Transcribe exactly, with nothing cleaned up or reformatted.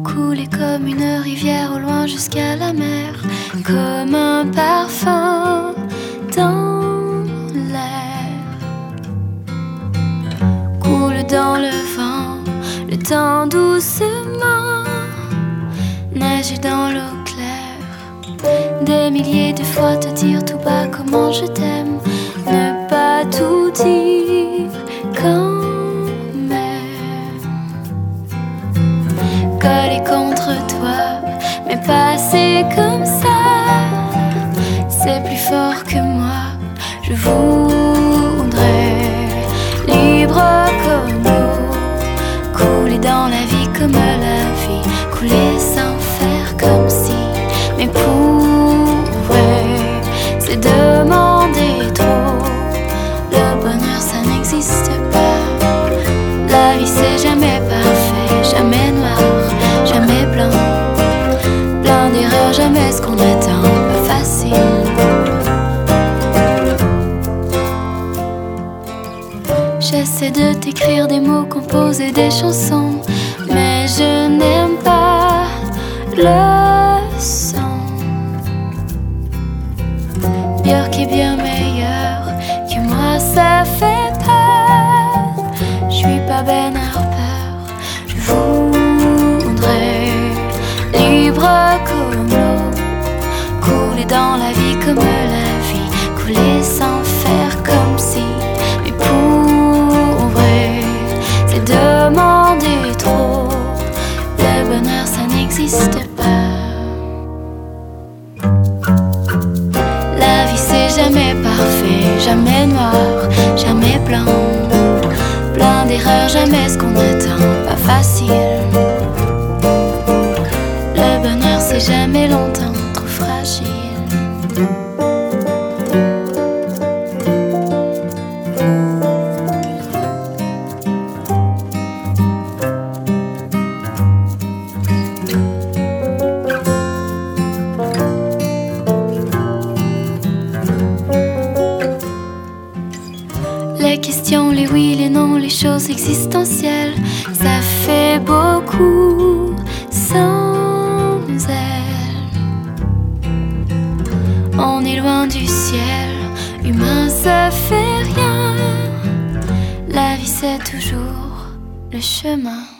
couler comme une rivière au loin jusqu'à la mer, comme un parfum dans l'air. Coule dans le vent, le temps doucement, nager dans l'eau claire. Des milliers de fois te dire tout bas comment je t'aime, ne pas tout dire quand même. Coller contre toi, mais passer comme ça, c'est plus fort que moi. Je voudrais libre comme l'eau, couler dans la vie comme la vie, couler sans faire comme si m'éprouver, c'est demander trop. Le bonheur ça n'existe pas, la vie c'est jamais parfait, jamais noir, jamais blanc, plein d'erreurs, jamais ce qu'on attend, pas facile. J'essaie de t'écrire des mots, composer des chansons, mais je n'aime pas le son. Björk est bien meilleur que moi, ça fait peur. Je suis pas Ben Harper, je voudrais libre comme l'eau, couler dans la vie comme la vie, couler sans faire comme si m'éprouver, c'est demander trop. Le bonheur ça n'existe pas. La vie c'est jamais parfait, jamais noir, jamais blanc, plein d'erreurs, jamais ce qu'on attend, pas facile. Le bonheur c'est jamais longtemps, trop fragile. Les questions, les oui, les non, les choses existentielles, ça fait beaucoup sans elles. On est loin du ciel, humain ça fait rien. La vie c'est toujours le chemin.